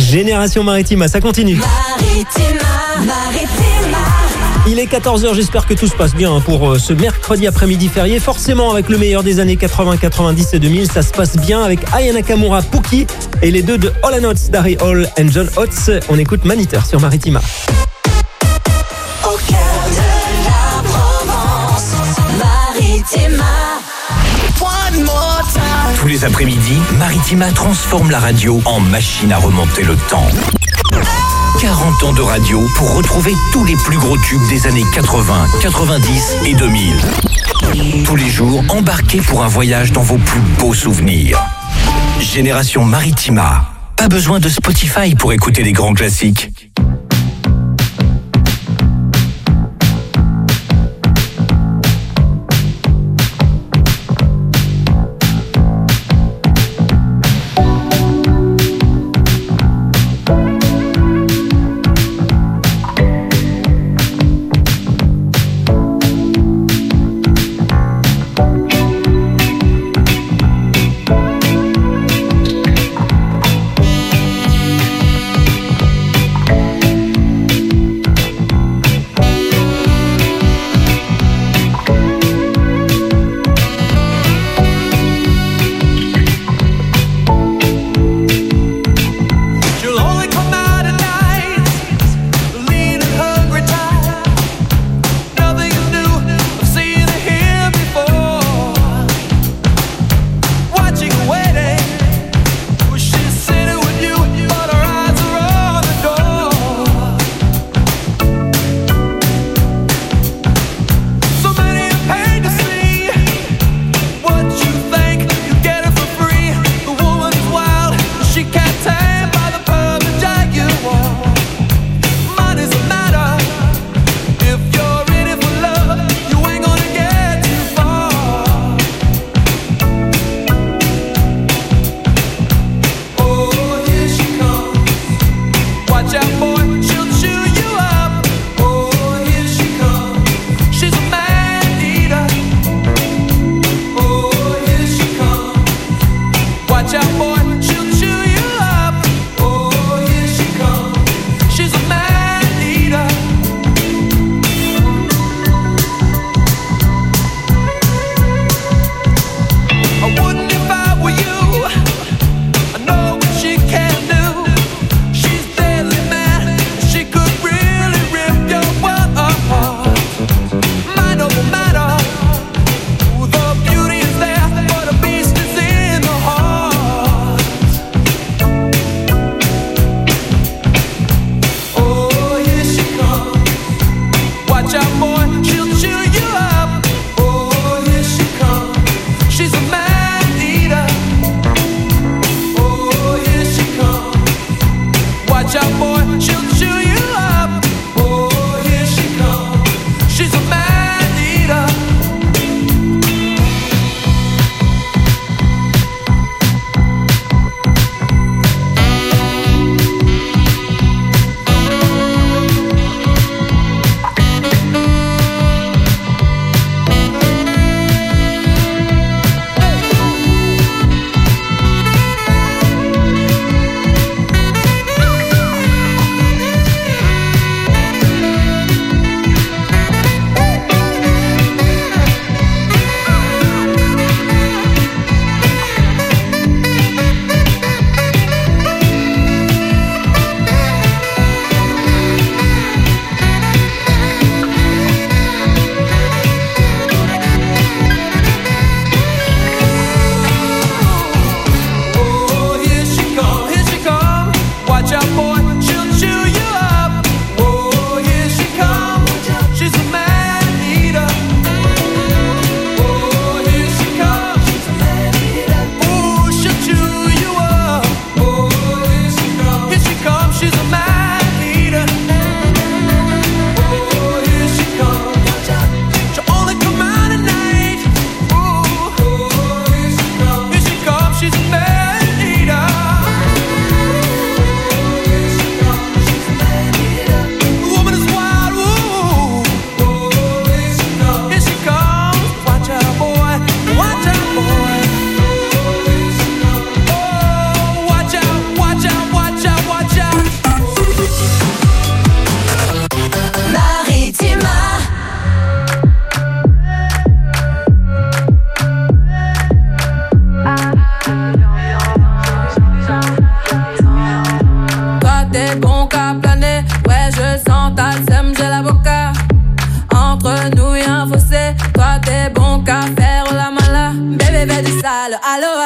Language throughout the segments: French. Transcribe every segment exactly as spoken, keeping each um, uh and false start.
Génération Maritima, ça continue. Maritima, Maritima. Il est quatorze heures, j'espère que tout se passe bien pour ce mercredi après-midi férié. Forcément, avec le meilleur des années quatre-vingts, quatre-vingt-dix et deux mille, ça se passe bien avec Aya Nakamura, Pookie et les deux de Hall and Oates, Darry Hall and John Oates. On écoute Maniteur sur Maritima. Au cœur de la Provence, Maritima. One more time. Tous les après-midi, Maritima transforme la radio en machine à remonter le temps. quarante ans de radio pour retrouver tous les plus gros tubes des années quatre-vingts, quatre-vingt-dix et deux mille. Tous les jours, embarquez pour un voyage dans vos plus beaux souvenirs. Génération Maritima. Pas besoin de Spotify pour écouter les grands classiques.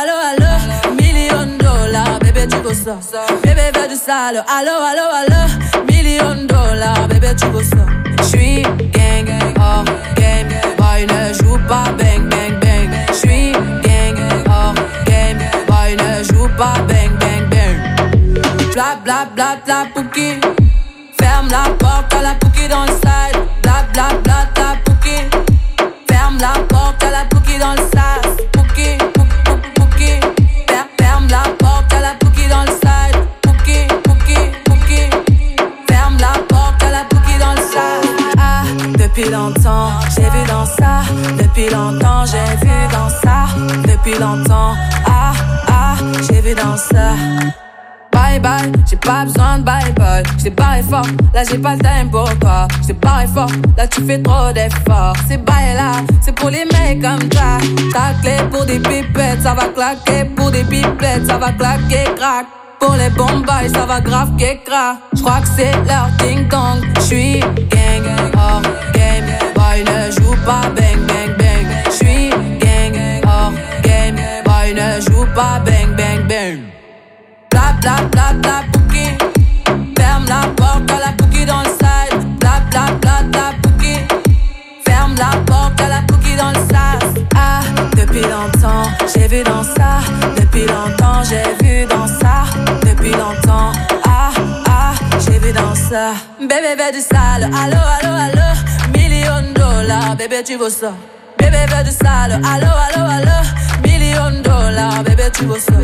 allo, allo, million dollars, bébé tu veux ça. Bébé veut du sale, allo, allo, allo, million dollars, bébé tu veux ça. J'suis gang, hors game, boy ne joue pas bang, bang, bang. J'suis gang, hors game, boy ne joue pas bang, bang, bang. Bla bla bla bla pouki, ferme la porte à la pouki dans le side. Bla bla bla bla pouki, ferme la porte à la pouki dans le sas. Pouki, pouki, pouki, ferme la porte à la pouki dans le side. Pouki, pouki, pouki, ferme la porte à la pouki dans le sas. Ah, depuis longtemps, j'ai vu dans ça. Depuis longtemps, j'ai vu dans ça. Depuis longtemps, ah, ah, j'ai vu dans ça. Bye bye, j'ai pas besoin de bye bye. J't'ai barré fort, là j'ai pas le time pour toi. J't'ai barré fort, là tu fais trop d'efforts. C'est bye là, c'est pour les mecs comme ça. Ta clé pour des pipettes, ça va claquer. Pour des pipettes, ça va claquer, crack. Pour les bombes, ça va grave qu'écra. J'crois que c'est leur ding dong. J'suis gang, hors game, boy ne joue pas bang bang bang. J'suis gang, hors game, boy ne joue pas bang bang bang. Bla bla bla bla pouki, ferme la porte à la pouki dans le side. Bla bla bla bla pouki, ferme la porte à la pouki dans le sas. Ah, depuis longtemps, j'ai vu dans ça. Depuis longtemps, j'ai vu dans ça. Depuis longtemps, ah, ah, j'ai vu dans ça. Bébé veut du sale, allo, allo, allo, million dollars, bébé tu veux ça. Bébé veut du sale, allo, allo, allo, million dollars, bébé tu veux ça.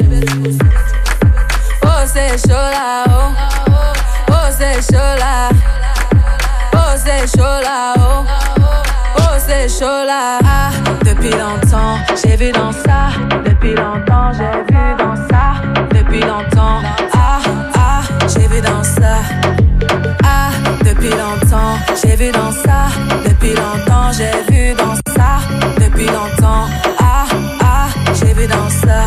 Oh c'est chaud là, oh, oh c'est chaud là, oh c'est chaud là, oh, oh c'est chaud là. Ah, depuis longtemps, j'ai vu dans ça. Depuis longtemps, j'ai vu dans ça. Depuis longtemps, ah, ah, j'ai vu dans ça. Ah, depuis longtemps, j'ai vu dans ça. Depuis longtemps, j'ai vu dans ça. Depuis longtemps, ah, ah, j'ai vu dans ça.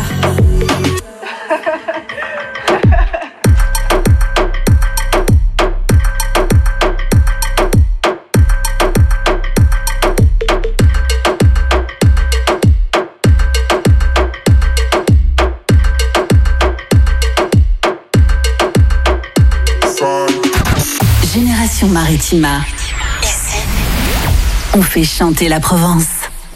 Génération Maritima. Ici, on fait chanter la Provence.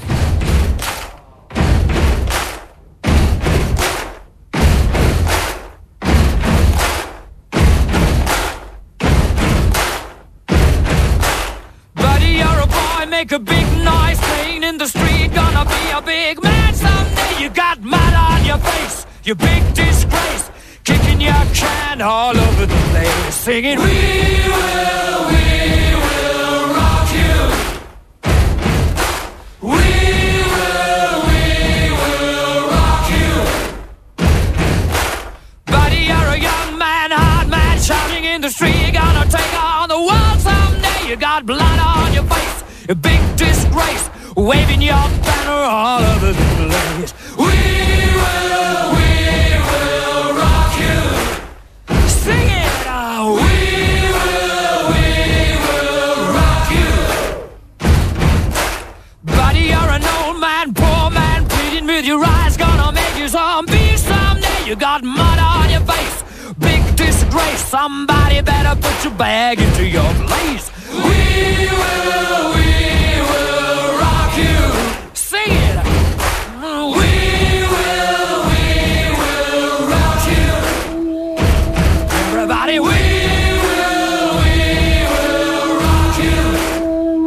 Buddy, you're a boy, make a big noise, playing in the street, gonna be a big man someday. You got mud on your face, you big disgrace, kicking your can all over the place, singing, we will, we will rock you. We will, we will rock you. Buddy, you're a young man, hard man, shouting in the street, you're gonna take on the world someday. You got blood on your face, a big disgrace, waving your banner all over the place. We will, we will rock you. Sing it now. We will, we will rock you. Buddy, you're an old man, poor man, pleading with your eyes, gonna make you zombie someday. You got mud on your face, big disgrace, somebody better put your bag into your place. We will, we will rock you. Sing it. We will, we will rock you. Everybody, we will, we will rock you.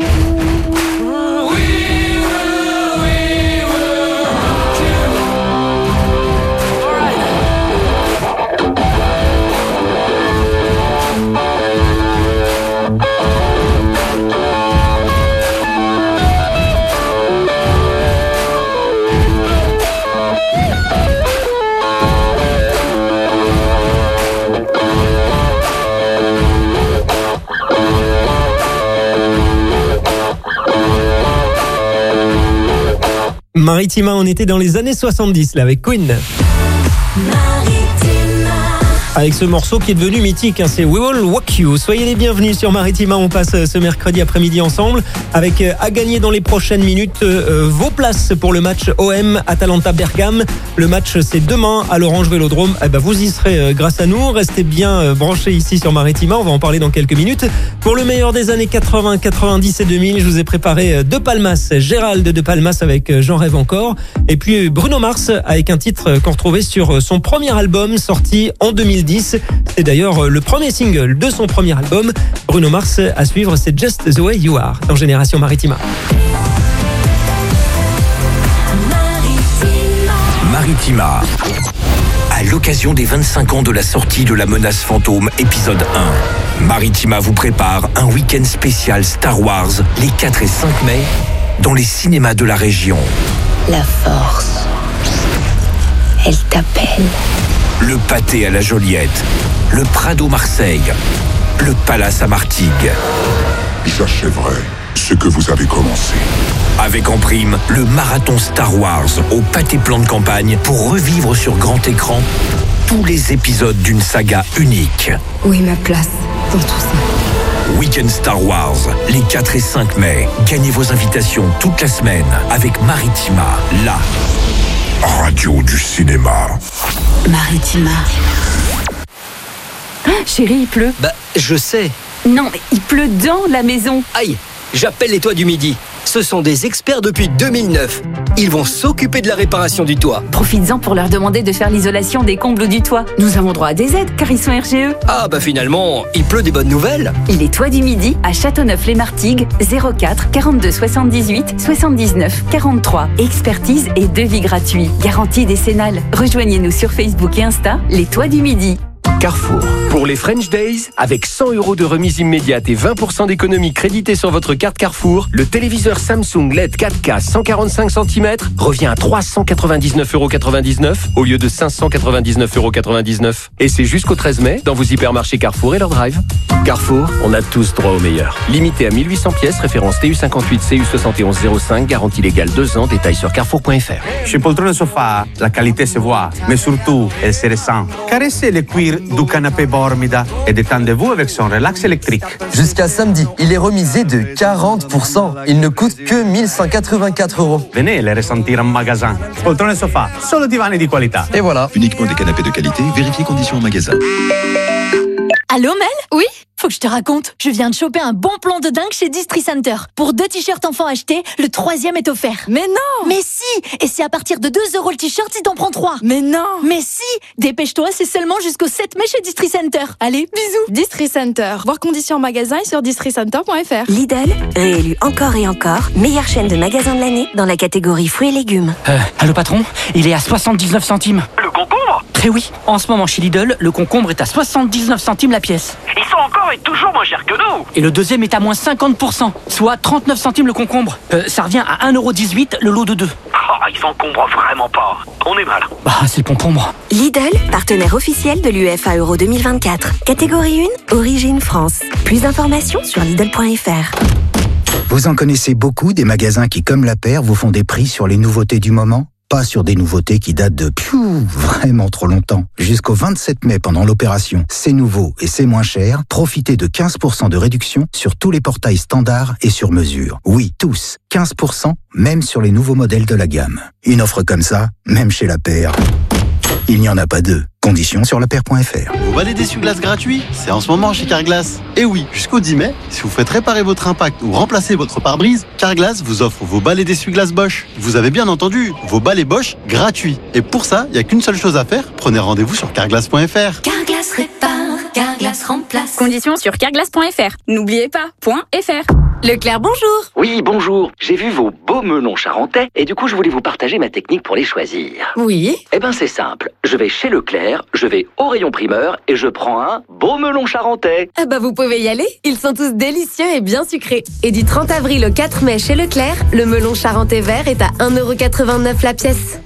We will, we will rock you. All right. Maritima, on était dans les années soixante-dix là avec Queen. Maritima. avec ce morceau qui est devenu mythique, hein, c'est We Will Walk You. Soyez les bienvenus sur Maritima, on passe ce mercredi après-midi ensemble avec à gagner dans les prochaines minutes euh, vos places pour le match O M Atalanta-Bergame. Le match c'est demain à l'Orange Vélodrome. Eh ben, vous y serez euh, grâce à nous, restez bien euh, branchés ici sur Maritima, on va en parler dans quelques minutes. Pour le meilleur des années quatre-vingts, quatre-vingt-dix et deux mille, je vous ai préparé euh, De Palmas, Gérald De Palmas avec euh, J'en rêve encore, et puis Bruno Mars avec un titre qu'on retrouvait sur son premier album sorti en deux mille dix. C'est d'ailleurs le premier single de son premier album. Bruno Mars, à suivre, c'est Just the Way You Are dans Génération Maritima. Maritima. À l'occasion des vingt-cinq ans de la sortie de La Menace Fantôme, épisode un, Maritima vous prépare un week-end spécial Star Wars les quatre et cinq mai dans les cinémas de la région. La force, elle t'appelle. Le Pâté à la Joliette, le Prado Marseille, le Palace à Martigues. J'achèverai ce que vous avez commencé. Avec en prime le marathon Star Wars au Pâté Plan de Campagne pour revivre sur grand écran tous les épisodes d'une saga unique. Où est ma place dans tout ça? Week-end Star Wars, les quatre et cinq mai. Gagnez vos invitations toute la semaine avec Maritima, la Radio du cinéma. Maritima. Ah, chérie, il pleut. Bah, je sais. Non, mais il pleut dans la maison. Aïe, j'appelle les Toits du Midi. Ce sont des experts depuis deux mille neuf. Ils vont s'occuper de la réparation du toit. Profites-en pour leur demander de faire l'isolation des combles du toit. Nous avons droit à des aides car ils sont R G E. Ah bah finalement, il pleut des bonnes nouvelles. Les Toits du Midi à Châteauneuf-les-Martigues, zéro quatre quarante-deux soixante-dix-huit soixante-dix-neuf quarante-trois. Expertise et devis gratuits. Garantie décennale. Rejoignez-nous sur Facebook et Insta, Les Toits du Midi. Carrefour. Pour les French Days, avec cent euros de remise immédiate et vingt pour cent d'économie créditée sur votre carte Carrefour, le téléviseur Samsung L E D quatre K cent quarante-cinq centimètres revient à trois cent quatre-vingt-dix-neuf euros quatre-vingt-dix-neuf au lieu de cinq cent quatre-vingt-dix-neuf euros quatre-vingt-dix-neuf. Et c'est jusqu'au treize mai dans vos hypermarchés Carrefour et leur drive. Carrefour, on a tous droit au meilleur. Limité à mille huit cents pièces, référence T U cinquante-huit C U soixante et onze zéro cinq, garantie légale deux ans, détails sur carrefour point f r. Chez Poltrone Sofa, la qualité se voit, mais surtout, elle se ressent. Caressez le cuir du canapé Bormida et détendez-vous avec son relax électrique. Jusqu'à samedi, il est remisé de quarante pour cent. Il ne coûte que mille cent quatre-vingt-quatre euros. Venez le ressentir en magasin. Poltrone Sofa, solo divani di qualità. Et voilà. Uniquement des canapés de qualité, vérifiez conditions en magasin. Allô Mel? Oui? Faut que je te raconte. Je viens de choper un bon plan de dingue chez Distri Center. Pour deux t-shirts enfants achetés, le troisième est offert. Mais non! Mais si! Et c'est à partir de deux euros le t-shirt si t'en prends trois. Mais non! Mais si! Dépêche-toi, c'est seulement jusqu'au sept mai chez Distri Center. Allez, bisous! Distri Center. Voir conditions en magasin et sur distri center point f r. Lidl, réélu encore et encore, meilleure chaîne de magasins de l'année dans la catégorie fruits et légumes. Euh, allô patron, il est à soixante-dix-neuf centimes. Le concombre? Eh oui, en ce moment chez Lidl, le concombre est à soixante-dix-neuf centimes la pièce. Ils sont encore et toujours moins chers que nous. Et le deuxième est à moins cinquante pour cent, soit trente-neuf centimes le concombre. Euh, ça revient à un euro dix-huit le lot de deux. Oh, ils s'encombrent vraiment pas. On est mal. Bah, c'est le concombre. Lidl, partenaire officiel de l'U E F A Euro deux mille vingt-quatre. Catégorie un, origine France. Plus d'informations sur lidl point f r. Vous en connaissez beaucoup des magasins qui, comme la paire, vous font des prix sur les nouveautés du moment? Pas sur des nouveautés qui datent de piou, vraiment trop longtemps. Jusqu'au vingt-sept mai, pendant l'opération C'est nouveau et c'est moins cher, profitez de quinze pour cent de réduction sur tous les portails standards et sur mesure. Oui, tous, quinze pour cent, même sur les nouveaux modèles de la gamme. Une offre comme ça, même chez la paire, il n'y en a pas deux. Conditions sur la paire point f r. Vous balai d'essuie-glace gratuit, c'est en ce moment chez Carglass. Et oui, jusqu'au dix mai, si vous faites réparer votre impact ou remplacer votre pare-brise, Carglass vous offre vos balais d'essuie-glace Bosch. Vous avez bien entendu, vos balais Bosch gratuits. Et pour ça, il n'y a qu'une seule chose à faire, prenez rendez-vous sur carglass point f r. Carglass répare, Carglass remplace. Conditions sur carglass point f r. N'oubliez pas, .fr. Leclerc, bonjour. Oui, bonjour. J'ai vu vos beaux melons charentais et du coup, je voulais vous partager ma technique pour les choisir. Oui. Eh ben, c'est simple. Je vais chez Leclerc, je vais au rayon primeur et je prends un beau melon charentais. Ah bah, vous pouvez y aller. Ils sont tous délicieux et bien sucrés. Et du trente avril au quatre mai chez Leclerc, le melon charentais vert est à un euro quatre-vingt-neuf la pièce.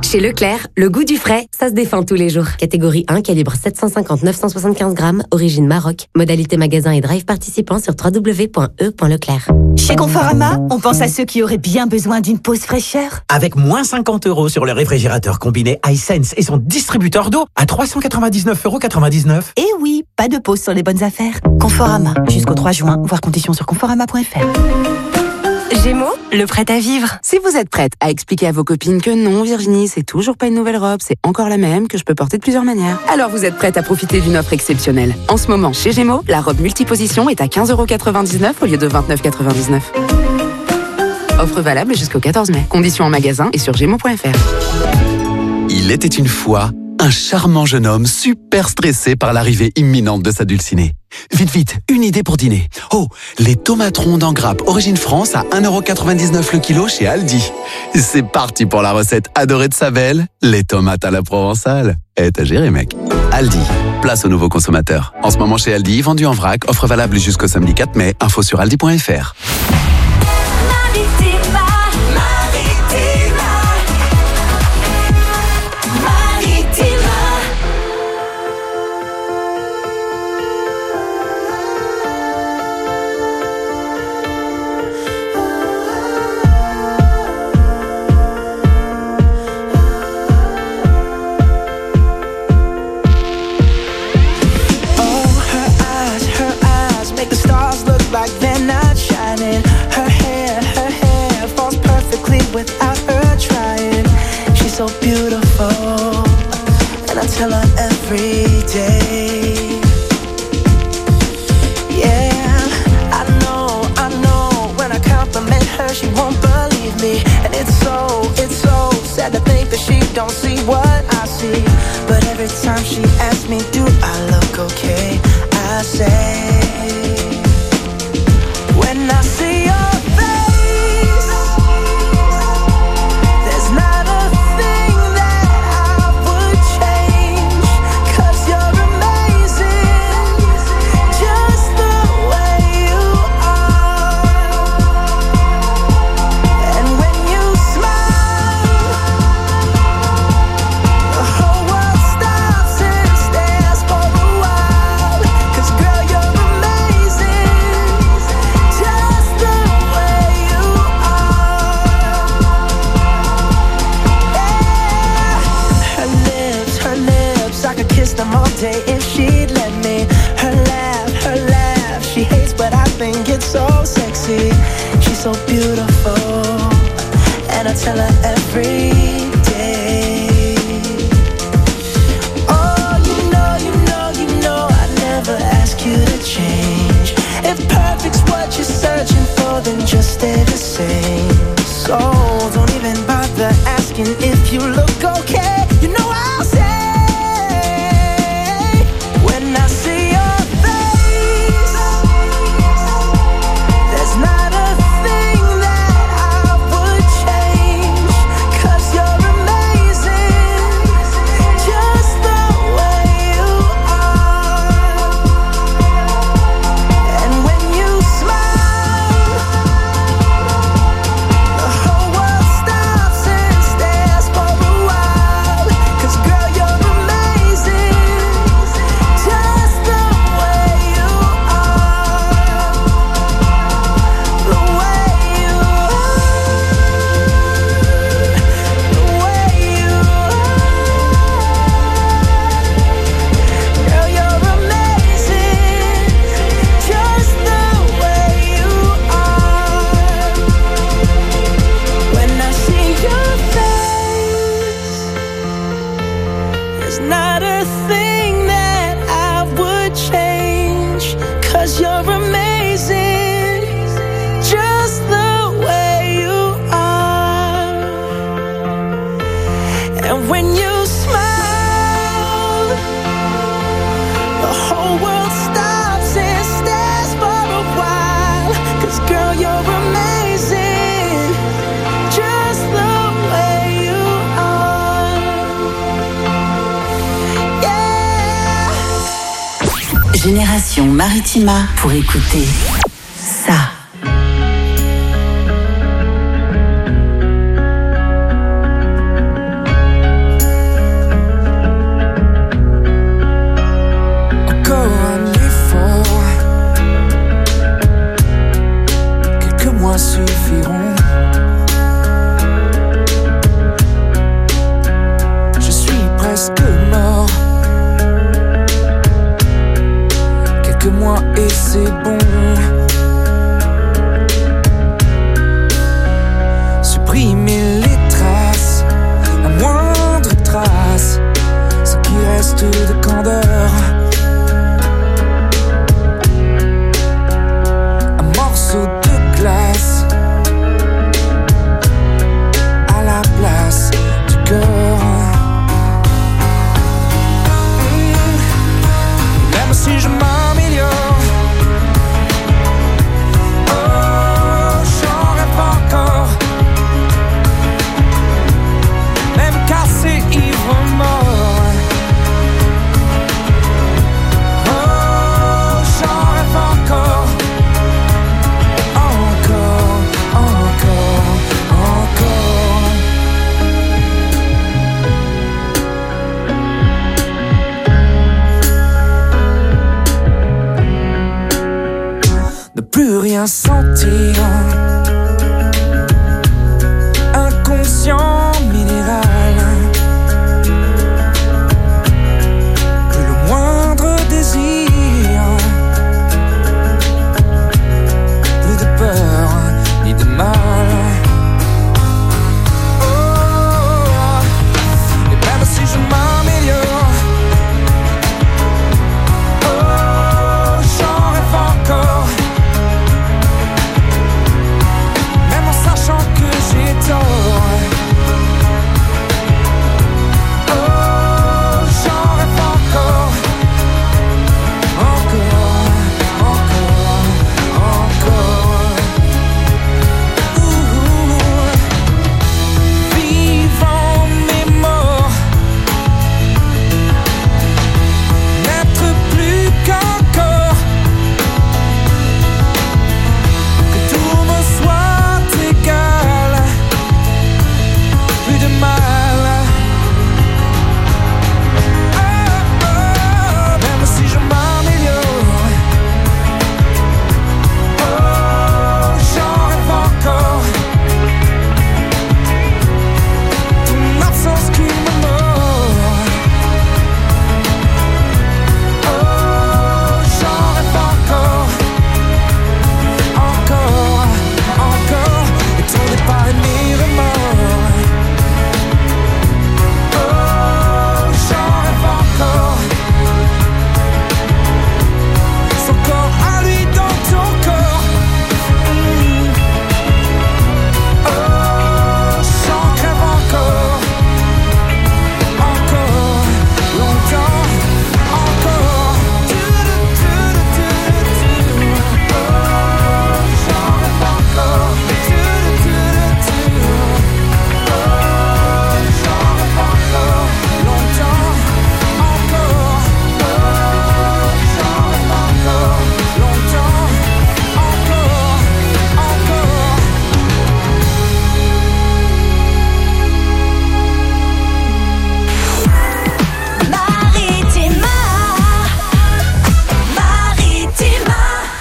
Chez Leclerc, le goût du frais, ça se défend tous les jours. Catégorie un, calibre sept cent cinquante à neuf cent soixante-quinze grammes, origine Maroc. Modalité magasin et drive participant sur w w w point e point leclerc. Chez Conforama, on pense à ceux qui auraient bien besoin d'une pause fraîcheur. Avec moins cinquante euros sur le réfrigérateur combiné iSense et son distributeur d'eau à trois cent quatre-vingt-dix-neuf euros quatre-vingt-dix-neuf. Et oui, pas de pause sur les bonnes affaires. Conforama, jusqu'au trois juin, voir conditions sur conforama point f r. Gémeaux, le prêt à vivre. Si vous êtes prête à expliquer à vos copines que non, Virginie, c'est toujours pas une nouvelle robe, c'est encore la même, que je peux porter de plusieurs manières, alors vous êtes prête à profiter d'une offre exceptionnelle. En ce moment, chez Gémeaux, la robe multiposition est à quinze euros quatre-vingt-dix-neuf au lieu de vingt-neuf euros quatre-vingt-dix-neuf. Offre valable jusqu'au quatorze mai. Conditions en magasin et sur gémeaux point f r. Il était une fois un charmant jeune homme super stressé par l'arrivée imminente de sa dulcinée. Vite, vite, une idée pour dîner. Oh, les tomates rondes en grappe Origine France à un euro quatre-vingt-dix-neuf le kilo chez Aldi. C'est parti pour la recette adorée de sa belle, les tomates à la provençale. Eh, t'as géré, mec. Aldi, place aux nouveaux consommateurs. En ce moment chez Aldi, vendu en vrac, offre valable jusqu'au samedi quatre mai. Info sur aldi point f r. Like they're not shining. Her hair, her hair falls perfectly without her trying. She's so beautiful, and I tell her every day. Yeah, I know, I know. When I compliment her, she won't believe me, and it's so, it's so sad to think that she don't see what I see. But every time she asks me, do I look okay? I say, when I see your face, there's not a thing that I would change, 'cause you're amazing, just the way you are. And when you smile, the whole world stops and stares for a while, 'cause girl, you're amazing, just the way you are. Yeah. Her lips, her lips, I could kiss them all day if she'd let me. Her laugh, her laugh, she hates but I think it's so sexy. She's so beautiful, and I tell her every day. Oh, you know, you know, you know I'd never ask you to change. If perfect's what you're searching for, then just stay the same. So don't even bother asking if you look okay. You know I'll say, when I see your face, there's not a thing that I would change, 'cause you're amazing, just the way you are. And when you smile, the whole world stops and stares for a while, 'cause girl, you're amazing, just the way you are. The way you are, the way you are. Girl, you're amazing, just the way you are. When I see your face, there's not a thing that I would change, 'cause you're amazing, just the way you are. And when you smile, the whole world stops and stares for a while, 'cause girl, you're amazing, just the way you are. Yeah. Génération Maritima pour écouter ça. c'est bon. Supprimer les traces, la moindre trace, ce qui reste de candeur. Un morceau de glace à la place du cœur. Mmh. Même si je m'améliore, oh, j'en rêve encore. Même cassé, ivre, mort. Oh, j'en rêve encore. Encore, encore, encore. Ne plus rien sentir. Inconscient minéral. Plus le moindre désir. Plus de peur ni de mal. Oh, et même si je m'améliore, oh, j'en rêve encore. Même en sachant que j'ai tort. Oh, j'en rêve encore. Encore, encore, encore. Ouh. Vivant mais mort. N'être plus qu'un corps. Que tout me soit égal. Plus de mal. Oh, oh, même si je m'améliore. Oh, j'en rêve encore. Ton absence qui me mord. Oh, j'en rêve encore. Encore, encore. Et ton départ et mes remords. Oh, j'en rêve encore. Son corps à lui dans ton corps. Mm. Oh, j'en crève encore. Encore, longtemps, encore. Du-du-du-du-du-du. Oh, j'en rêve encore. Du-du-du-du-du. Oh, j'en rêve encore. Longtemps, encore. Oh, j'en rêve encore. Longtemps, encore, encore. Maritima, Maritima.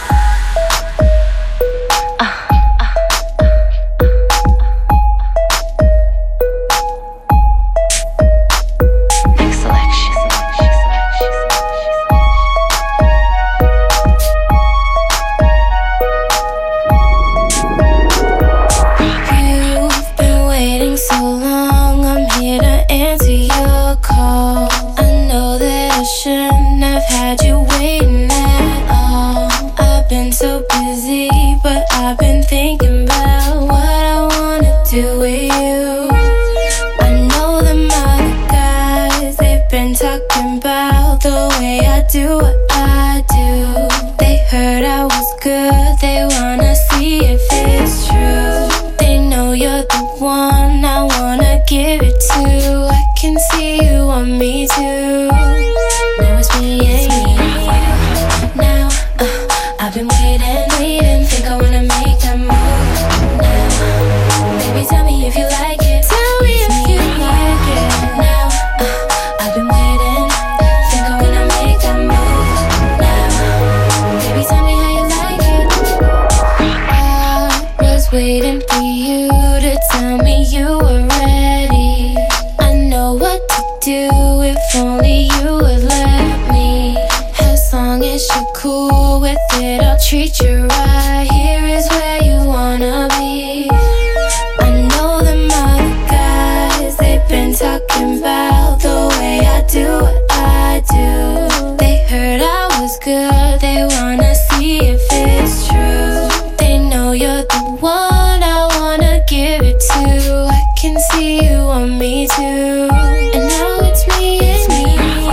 You've been waiting so long, I'm here to answer your call. I know that I shouldn't have had you waiting at all. I've been so busy, but I've been thinking about what I wanna do with you. I know them other guys, they've been talking about the way I do what I do. They heard I was good, they wanna see if it's true. They know you're the one I wanna give it to. I can see you want me too. Now it's me and you. Now, uh, I've been waiting, waiting, think I wanna make that move now. Baby, tell me if you like it. Tell me if you like it. Now, uh, I've been waiting, think I wanna make that move now. Baby, tell me how you like it. I was waiting for you to tell me you were ready. I know what to do if only you would let me. As long guess you're cool with it. I'll treat you right. Here is where you wanna be. I know them other guys, they've been talking about the way I do what I do. They heard I was good, they wanna see if it's true. They know you're the one I wanna give it to. I can see you want me too. And now it's me, it's me.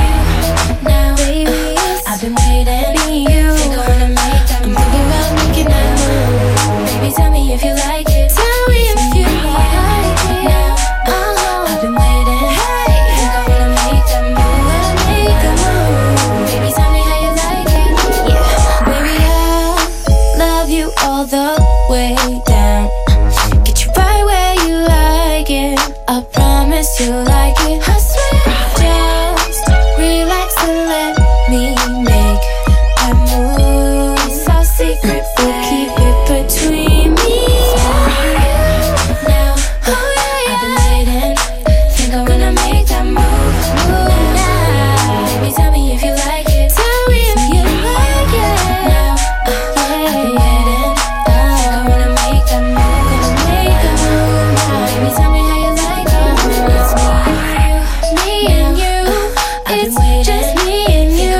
Now, baby, uh, I've been waiting. Me, you. Think I wanna make that move. I'm around making that move. Baby, tell me if you like it. Tell me if you like it. Now, uh-huh. I've been waiting. Hey, think I wanna make that move. Wanna make that move. Baby, tell me how you like it. Yeah, baby, I'll love you all the way down. Get you right where you like it. I promise you like it. I swear, just relax and let me make that move. It's our secret, we'll keep it between me and you. Now, oh yeah, yeah. I've been waiting. Think I wanna make that move. Move now. Baby, tell me if you like it. Tell me if you like it. Now, uh, yeah, I've been waiting. Think I wanna make that move. Gonna make that move now. Baby, tell me how you like it. It's me, me and you. It's just me and you.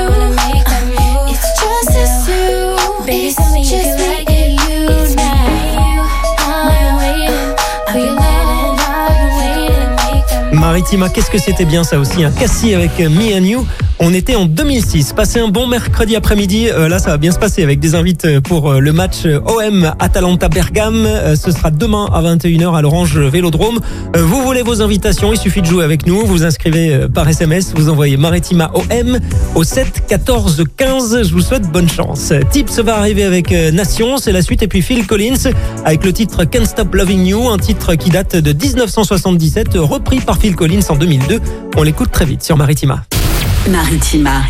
It's just us two. Baby, tell me if you like it. You now. I've been waiting for your love. I've been waiting to make that move. Maritima, qu'est-ce que c'était bien ça aussi, un Cassie avec Me and You. On était en deux mille six. Passez un bon mercredi après-midi. Euh, là, ça va bien se passer avec des invites pour euh, le match euh, O M Atalanta-Bergame. Euh, ce sera demain à vingt et une heures à l'Orange Vélodrome. Euh, vous voulez vos invitations, il suffit de jouer avec nous. Vous inscrivez euh, par S M S. Vous envoyez Maritima O M au sept quatorze quinze. Je vous souhaite bonne chance. Tips va arriver avec euh, Nation, c'est la suite. Et puis Phil Collins avec le titre Can't Stop Loving You, un titre qui date de dix-neuf cent soixante-dix-sept, repris par Phil Collins en deux mille deux. On l'écoute très vite sur Maritima. Maritima.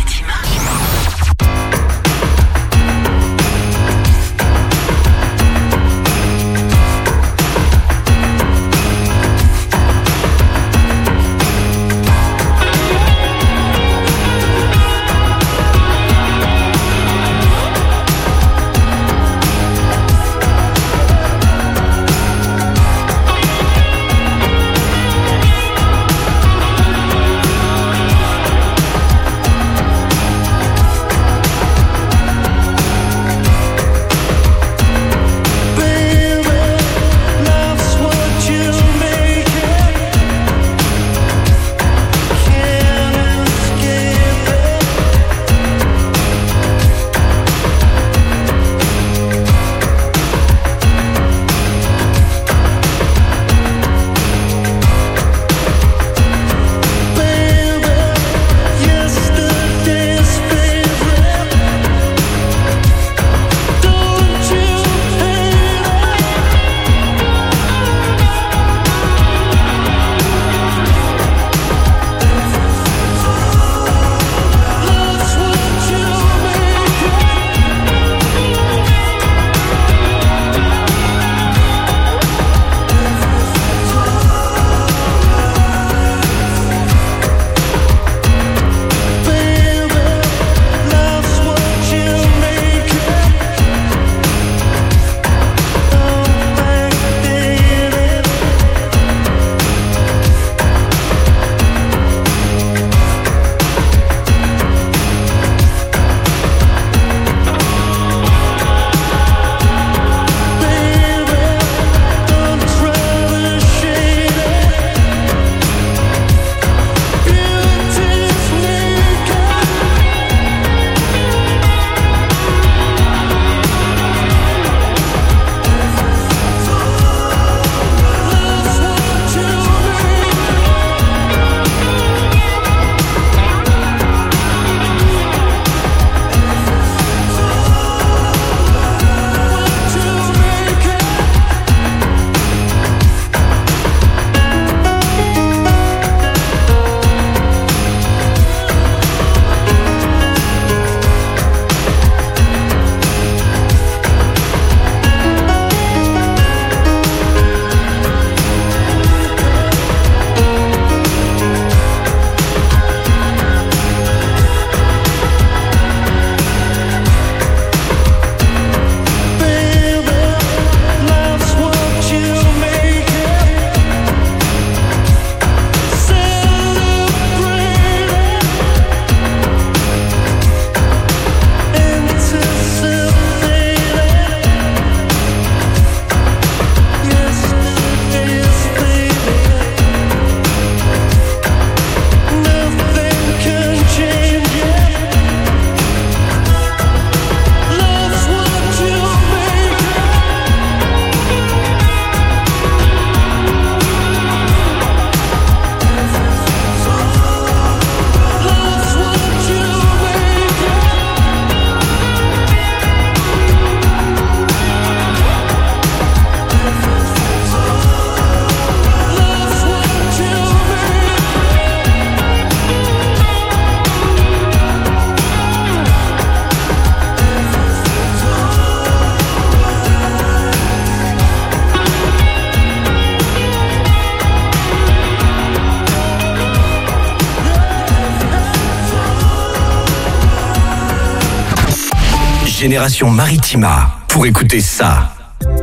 Génération Maritima pour écouter ça.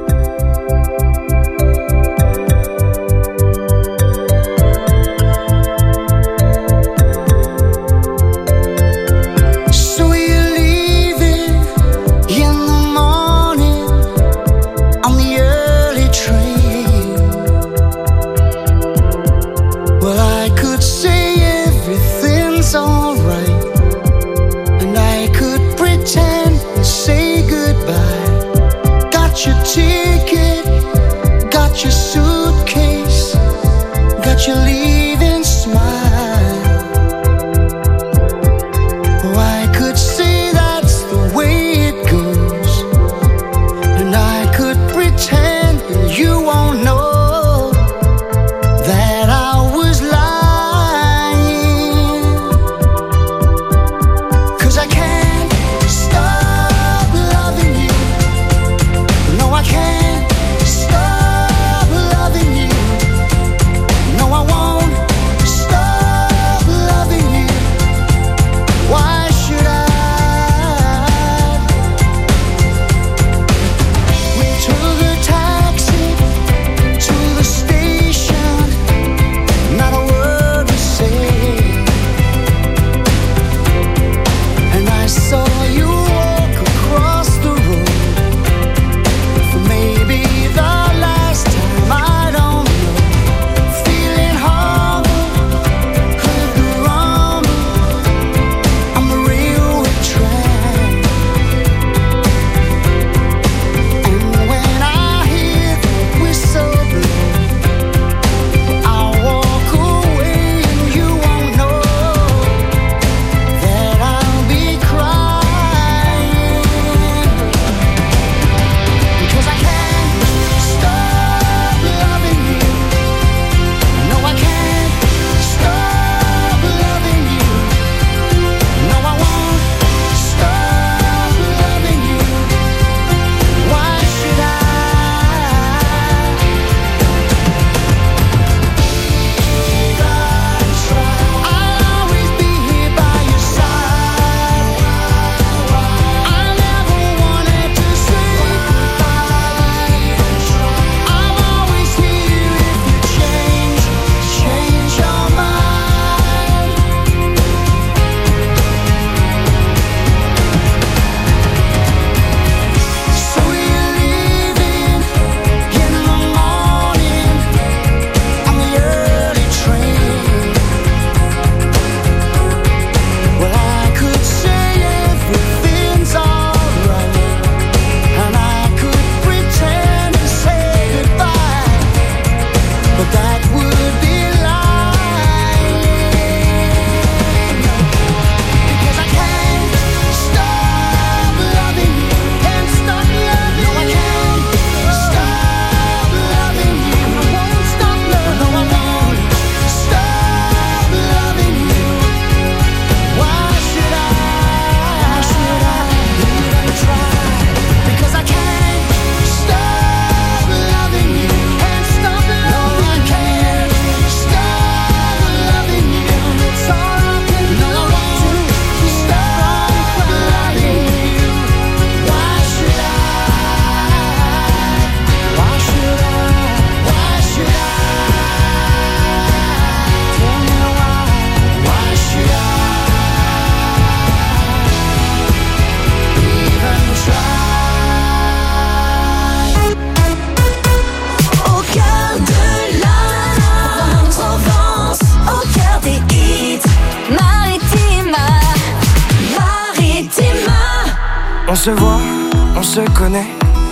On se voit, on se connaît.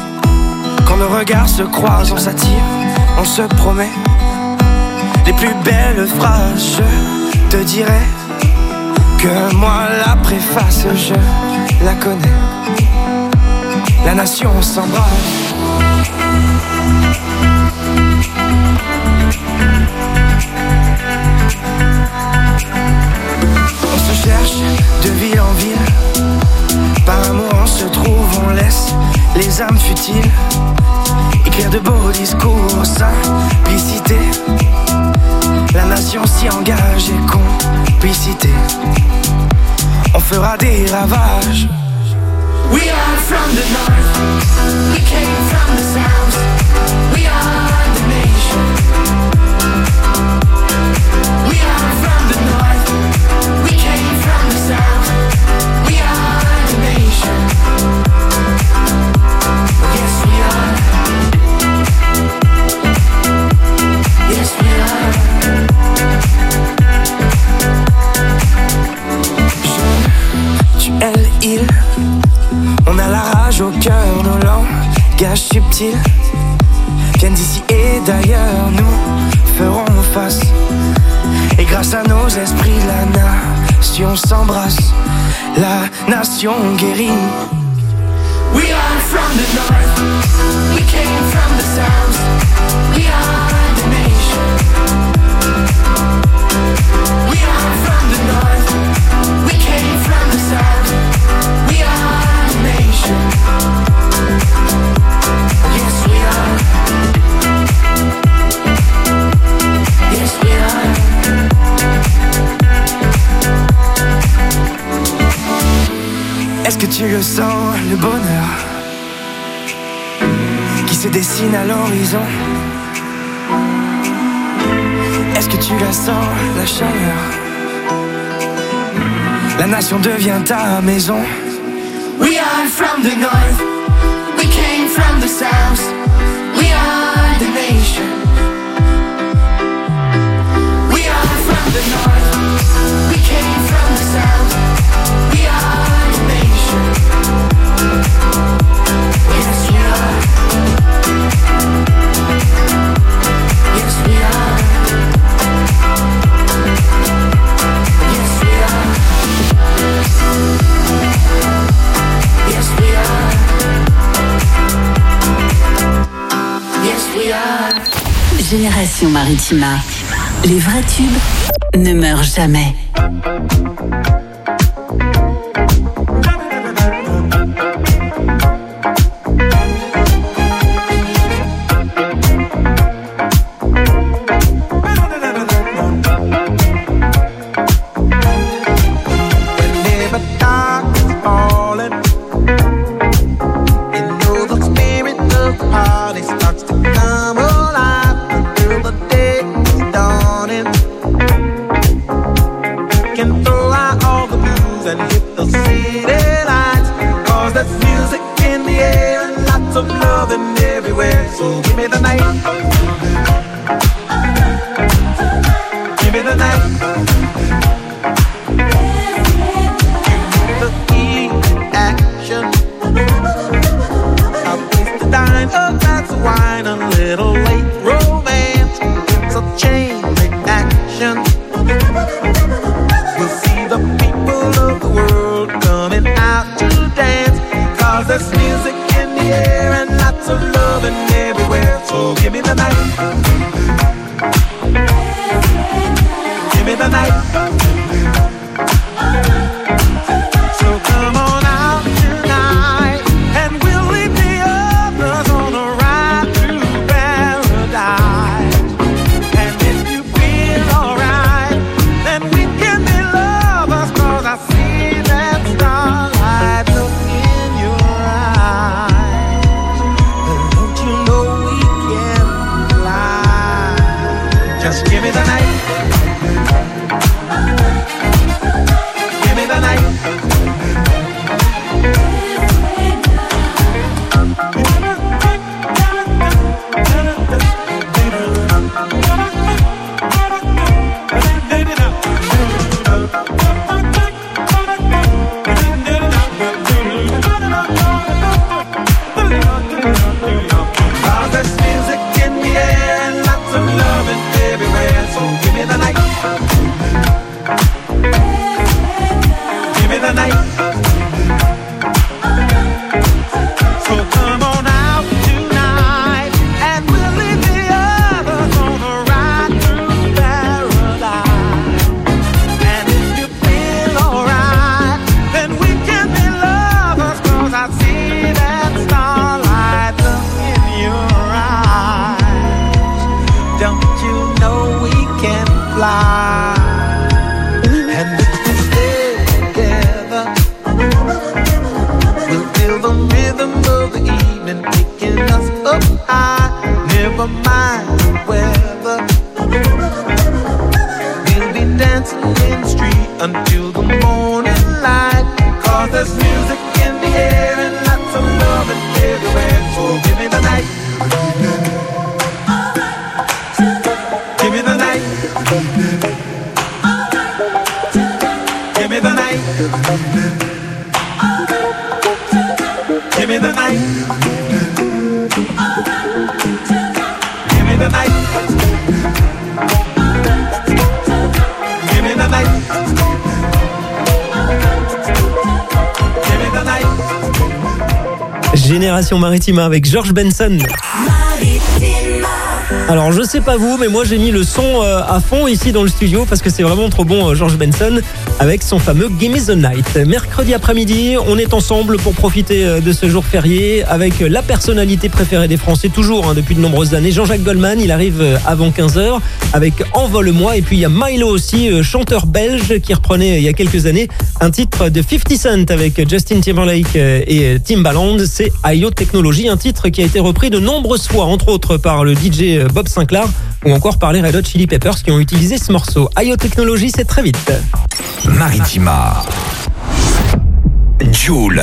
Quand nos regards se croisent, on s'attire, on se promet les plus belles phrases. Je te dirai que moi la préface, je la connais. La nation s'embrasse. On se cherche de ville en ville. Par amour on se trouve, on laisse les âmes futiles écrire de beaux discours, simplicité. La nation s'y engage et complicité. On fera des ravages. We are from the north, we came from the south. We are the nation. We are from the north, we came from the south. We are the nation. Yes we are. Yes we are. Je, tu, elle, il. On a la rage au cœur, nos langages subtils viennent d'ici et d'ailleurs, nous ferons face. Et grâce à nos esprits, la nation s'embrasse, la nation guérit. We are from the north, we came from the south. We are the nation. We are from the north, we came from the south. We are the nation. Yes we are. Yes we are. Est-ce que tu le sens, le bonheur qui se dessine à l'horizon? Est-ce que tu la sens, la chaleur? La nation devient ta maison. We are from the north, we came from the south. We are the nation. We are from the north, we came from the south. We are the nation. Yes we are. Yes we are. Yes we are. Yes we are. Yes we are. Génération Maritima. Les vrais tubes ne meurent jamais. There's music in the air and lots of loving everywhere. So give me the night. morning light. Cause there's music in the air and lots of love everywhere. So give me the night. Give me the night. Give me the night. Give me the night. Give me the night. Give me the night. Give me the night. Génération Maritima avec George Benson. Alors je sais pas vous, mais moi j'ai mis le son euh, à fond ici dans le studio parce que c'est vraiment trop bon, euh, George Benson avec son fameux Gimme the Night. Mercredi après-midi, on est ensemble pour profiter euh, de ce jour férié avec la personnalité préférée des Français toujours hein, depuis de nombreuses années, Jean-Jacques Goldman. Il arrive euh, avant quinze heures avec Envole-moi, et puis il y a Milo aussi, euh, chanteur belge qui reprenait euh, il y a quelques années un titre de fifty cent avec Justin Timberlake euh, et Timbaland. C'est I O Technology, un titre qui a été repris de nombreuses fois, entre autres par le D J Bob Sinclair ou encore par les Red Hot Chili Peppers qui ont utilisé ce morceau. I O Technology, c'est très vite. Maritima. Jul.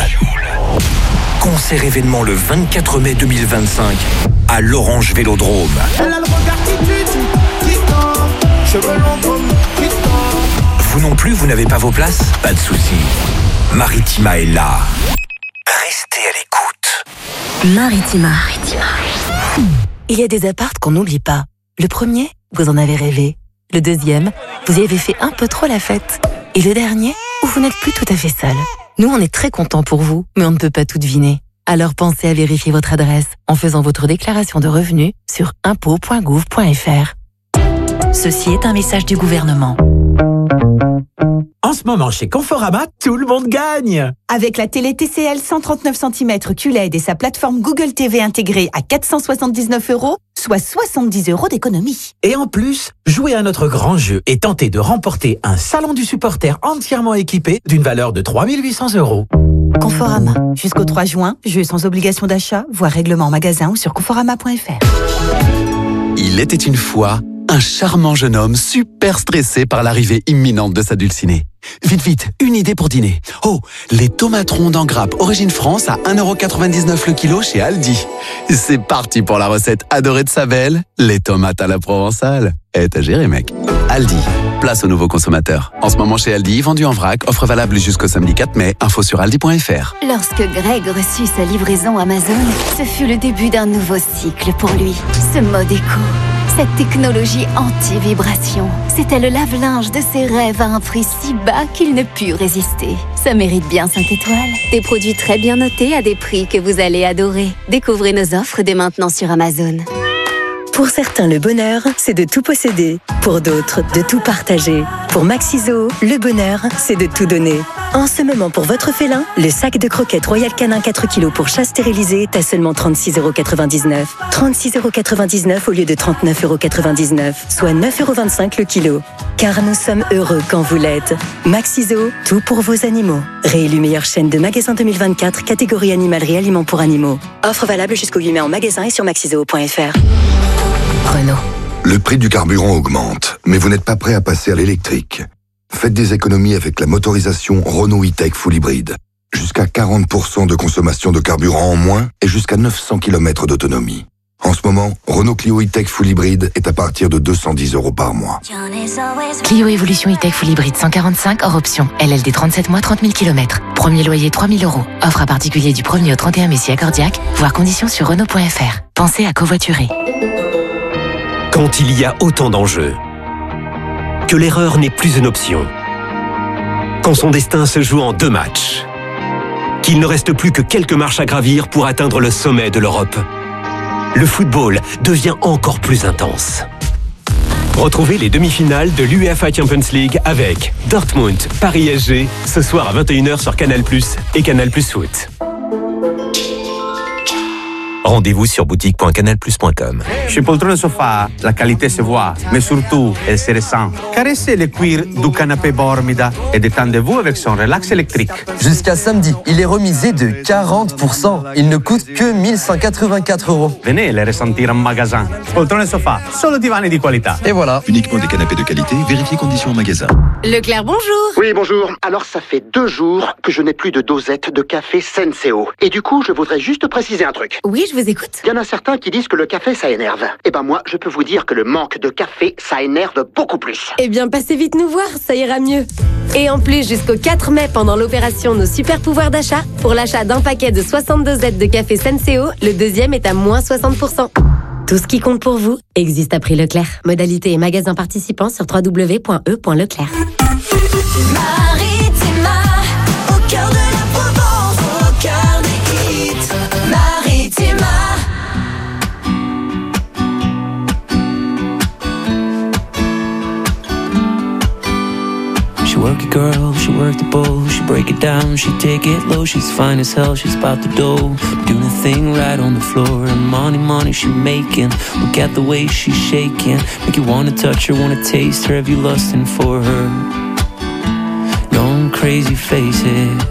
Concert événement le vingt-quatre mai deux mille vingt-cinq à l'Orange Vélodrome. Elle a le regard qui tue, qui tend, cheveux longs comme qui tend. Vous non plus, vous n'avez pas vos places? Pas de soucis. Maritima est là. Restez à l'écoute. Maritima. Maritima. Il y a des apparts qu'on n'oublie pas. Le premier, vous en avez rêvé. Le deuxième, vous y avez fait un peu trop la fête. Et le dernier, où vous n'êtes plus tout à fait seul. Nous, on est très contents pour vous, mais on ne peut pas tout deviner. Alors pensez à vérifier votre adresse en faisant votre déclaration de revenus sur impôts point gouv point f r. Ceci est un message du gouvernement. En ce moment, chez Conforama, tout le monde gagne. Avec la télé T C L cent trente-neuf centimètres Q L E D et sa plateforme Google T V intégrée à quatre cent soixante-dix-neuf euros, soit soixante-dix euros d'économie. Et en plus, jouez à notre grand jeu et tentez de remporter un salon du supporter entièrement équipé d'une valeur de trois mille huit cents euros. Conforama. Jusqu'au trois juin, jeu sans obligation d'achat, voire règlement en magasin ou sur conforama point f r. Il était une fois un charmant jeune homme super stressé par l'arrivée imminente de sa dulcinée. Vite, vite, une idée pour dîner. Oh, les tomates rondes en grappe Origine France à un euro quatre-vingt-dix-neuf le kilo chez Aldi. C'est parti pour la recette adorée de sa belle, les tomates à la provençale. Eh, t'as géré, mec. Aldi, place aux nouveaux consommateurs. En ce moment chez Aldi, vendu en vrac, offre valable jusqu'au samedi quatre mai. Info sur aldi point f r. Lorsque Greg reçut sa livraison Amazon, ce fut le début d'un nouveau cycle pour lui. Ce mode éco, cette technologie anti-vibration, c'était le lave-linge de ses rêves à un prix si bas qu'il ne put résister. Ça mérite bien cinq étoiles. Des produits très bien notés à des prix que vous allez adorer. Découvrez nos offres dès maintenant sur Amazon. Pour certains, le bonheur, c'est de tout posséder. Pour d'autres, de tout partager. Pour Maxiso, le bonheur, c'est de tout donner. En ce moment, pour votre félin, le sac de croquettes Royal Canin quatre kilos pour chat stérilisé est à seulement trente-six euros quatre-vingt-dix-neuf. trente-six euros quatre-vingt-dix-neuf au lieu de trente-neuf euros quatre-vingt-dix-neuf, soit neuf euros vingt-cinq le kilo. Car nous sommes heureux quand vous l'êtes. Maxiso, tout pour vos animaux. Réélu meilleure chaîne de magasins deux mille vingt-quatre, catégorie animalerie aliments pour animaux. Offre valable jusqu'au huit mai en magasin et sur maxiso point f r. Renault. Le prix du carburant augmente, mais vous n'êtes pas prêt à passer à l'électrique. Faites des économies avec la motorisation Renault E-Tech Full Hybrid. Jusqu'à quarante pour cent de consommation de carburant en moins et jusqu'à neuf cents kilomètres d'autonomie. En ce moment, Renault Clio E-Tech Full Hybrid est à partir de deux cent dix euros par mois. Clio Evolution E-Tech Full Hybrid cent quarante-cinq hors option. L L D trente-sept mois, trente mille kilomètres. Premier loyer trois mille euros. Offre à particulier du premier au trente et un mai si accordiaque. Voir conditions sur Renault point f r. Pensez à covoiturer. Quand il y a autant d'enjeux, que l'erreur n'est plus une option, quand son destin se joue en deux matchs, qu'il ne reste plus que quelques marches à gravir pour atteindre le sommet de l'Europe, le football devient encore plus intense. Retrouvez les demi-finales de l'UEFA Champions League avec Dortmund, Paris S G, ce soir à vingt et une heures sur Canal plus et Canal plus Foot. Rendez-vous sur boutique point canal plus point com. Chez Poltrone Sofa, la qualité se voit, mais surtout, elle se ressent. Caressez le cuir du canapé Bormida et détendez-vous avec son relax électrique. Jusqu'à samedi, il est remisé de quarante pour cent. Il ne coûte que mille cent quatre-vingt-quatre euros. Venez le ressentir en magasin. Poltrone Sofa, solo divani di qualità. Et voilà. Uniquement des canapés de qualité, vérifiez conditions en magasin. Leclerc, bonjour. Oui, bonjour. Alors, ça fait deux jours que je n'ai plus de dosette de café Senseo. Et du coup, je voudrais juste préciser un truc. Oui, je vous écoute. Il y en a certains qui disent que le café, ça énerve. Eh ben moi, je peux vous dire que le manque de café, ça énerve beaucoup plus. Eh bien, passez vite nous voir, ça ira mieux. Et en plus, jusqu'au quatre mai, pendant l'opération Nos Super Pouvoirs d'achat, pour l'achat d'un paquet de soixante dosettes de café Senseo, le deuxième est à moins soixante pour cent. Tout ce qui compte pour vous existe à prix Leclerc. Modalité et magasins participants sur w w w point e point leclerc. Maritima, au cœur de la Provence, au cœur des hits. Maritima. She work it, girl, she work the bowl. She break it down, she take it low. She's fine as hell, she's about the dough. Doing a thing right on the floor. And money, money she making. Look at the way she's shaking. Make you wanna touch her, wanna taste her. Have you lusting for her? Going crazy, face it.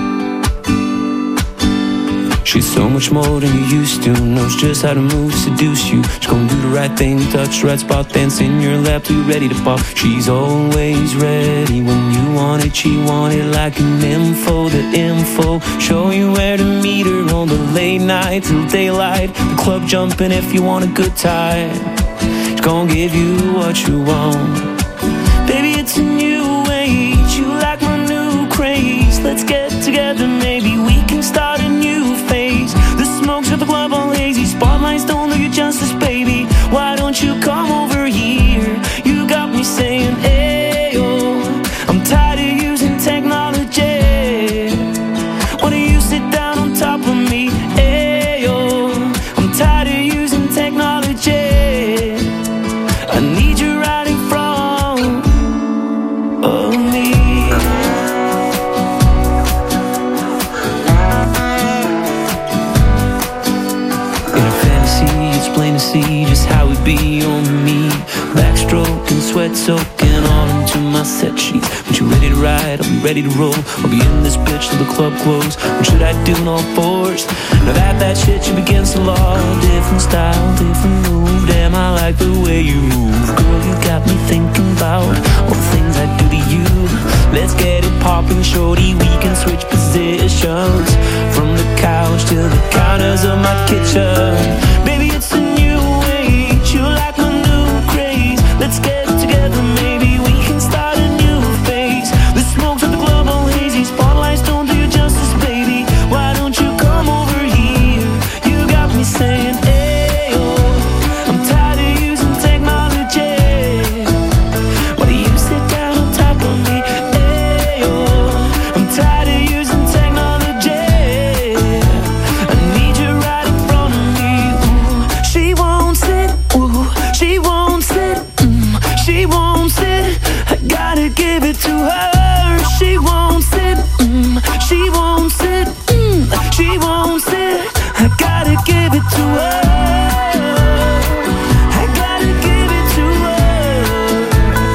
She's so much more than you used to. Knows just how to move, seduce you. She's gonna do the right thing, touch the right spot, dance in your lap till you're ready to pop. She's always ready when you want it. She want it like an info, the info. Show you where to meet her on the late night till daylight. The club jumping if you want a good time. She's gonna give you what you want. Baby, it's a new age. You like my new craze. Let's get together, maybe we can start a new phase. The smoke's at the club all hazy. Spotlights don't do you justice, baby. Why don't you come over here? You got me saying, ayo. I'm tired of using technology. Why don't you sit down on top of me? Ayo. I'm tired of using technology. I need you right in front of me. Plain to see just how it be on me. Backstroke and sweat soaking all into my set sheets. When you're ready to ride, I'll be ready to roll. I'll be in this bitch till the club close. What should I do in all fours? Now that that shit should begin to law. Different style, different move. Damn, I like the way you move. Girl, you got me thinking about all the things I do to you. Let's get it poppin', shorty. We can switch positions from the couch to the counters of my kitchen. Baby, it's a new age. You like my new craze. Let's get together, maybe we can start a new phase. The smoke's at the club all hazy. Spotlights don't do you justice, baby. Why don't you come over here? You got me saying, ayo. I'm tired of using technology. Why do you sit down on top of me? Ayo. I'm tired of using technology. I need you right in front of me. Ooh. She won't sit, ooh. She won't sit, mm. She won't sit. I gotta give it to her. She won't sit, mm. She won't sit, mm. She won't sit. I gotta give it to her. I gotta give it to her.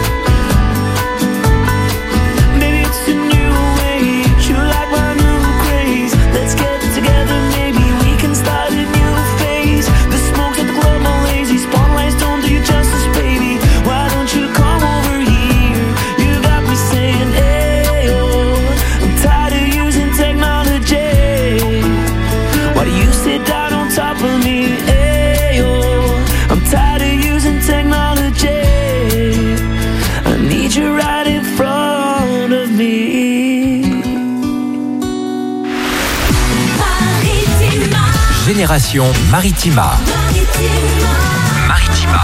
Maybe it's a new age. You like my new craze. Let's get together, maybe we can start a new phase. The smoke's at the club all lazy. Spotlights don't do you justice, baby. Why don't you come over here? You got me saying, ayo. I'm tired of using technology. Why do you sit down on top of me? Ayo. I'm tired of using technology. I need you right in front of me. Maritima. Génération Maritima. Maritima.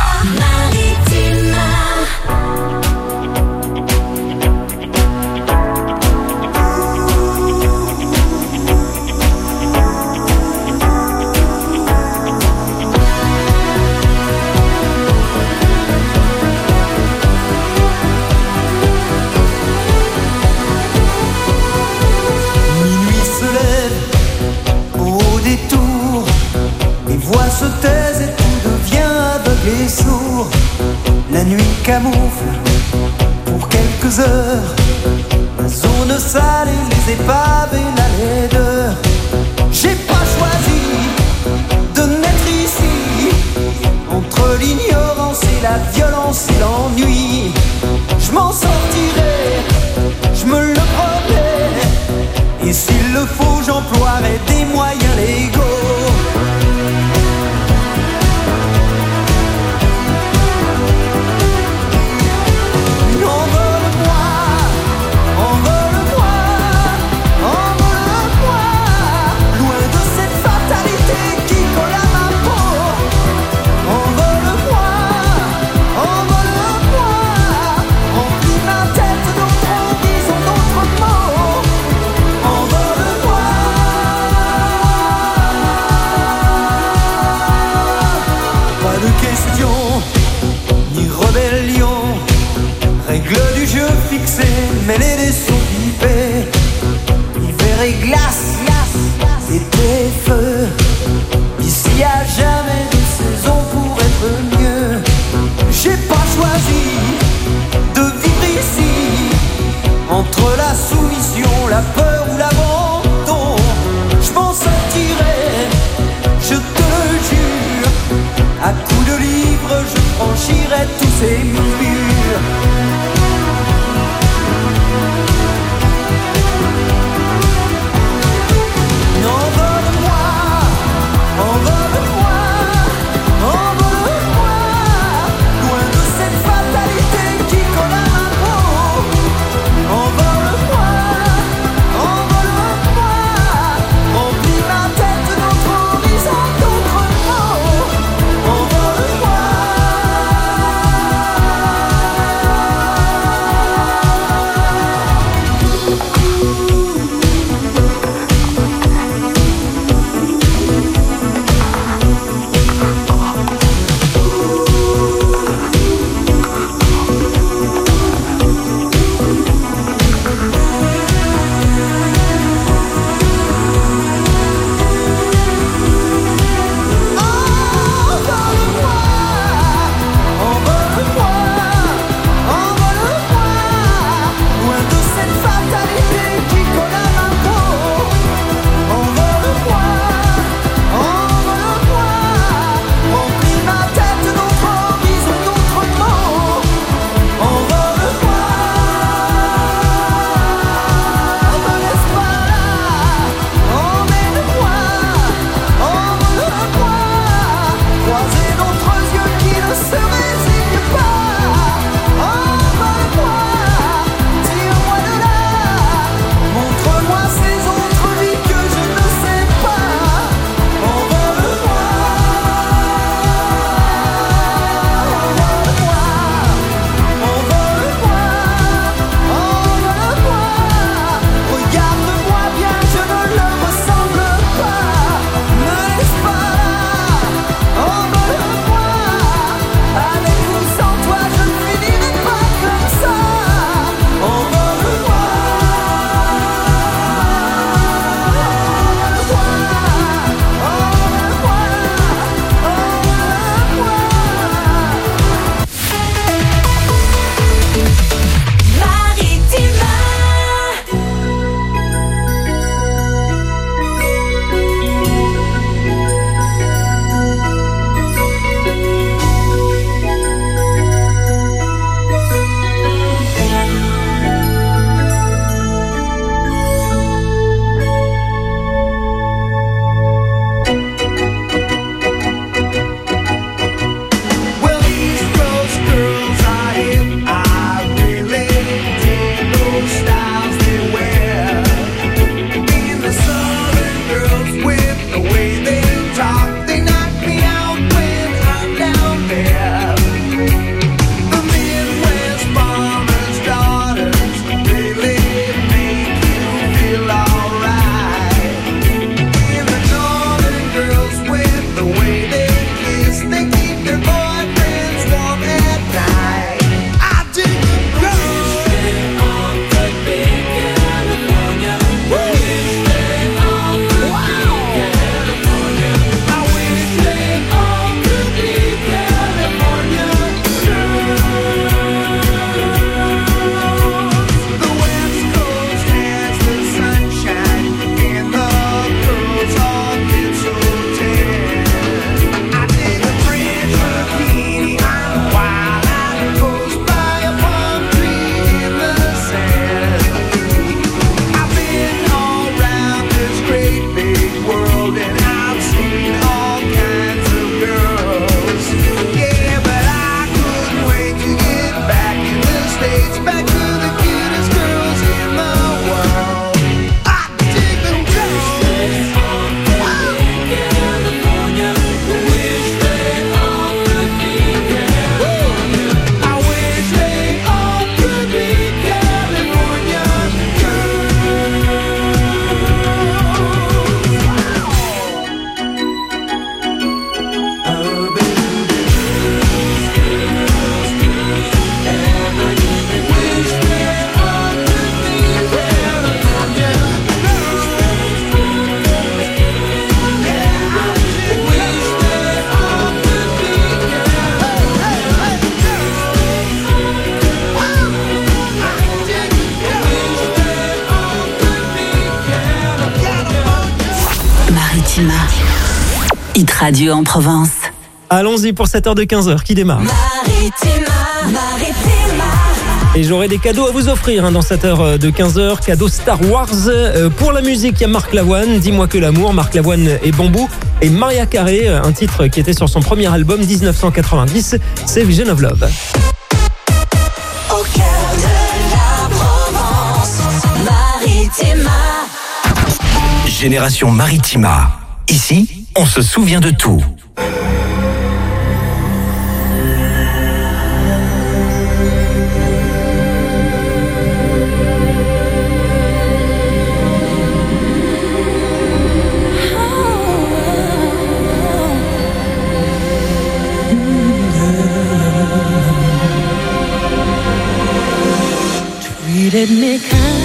Minuit se lève au détour, les voix se taisent et tout devient aveugle et sourd. La nuit camoufle pour quelques heures la zone sale et les épaves et la laideur. J'ai pas choisi de naître ici, entre l'ignorance et la violence et l'ennui. Je m'en sortirai la peur ou l'abandon, je m'en sortirai, je te le jure. À coups de livres, je franchirai tous ces murs. Envole-moi, envole-moi, envole-moi, loin de cette fatalité qui colle à ma peau. Envole-moi, envole-moi, remplis ma tête d'autres horizons, d'autres mots. Envole-moi. Maritima. Hit Radio en Provence. Allons-y pour cette heure de quinze heures qui démarre. Maritima, Maritima. Et j'aurai des cadeaux à vous offrir hein, dans cette heure de quinze heures. Cadeau Star Wars. Euh, pour la musique, il y a Marc Lavoine, Dis-moi que l'amour, Marc Lavoine et Bambou. Et Maria Carey, un titre qui était sur son premier album dix-neuf cent quatre-vingt-dix, c'est Vision of Love. Au cœur de la Provence, Maritima. Génération Maritima. Ici, on se souvient de tout. Treated me kind.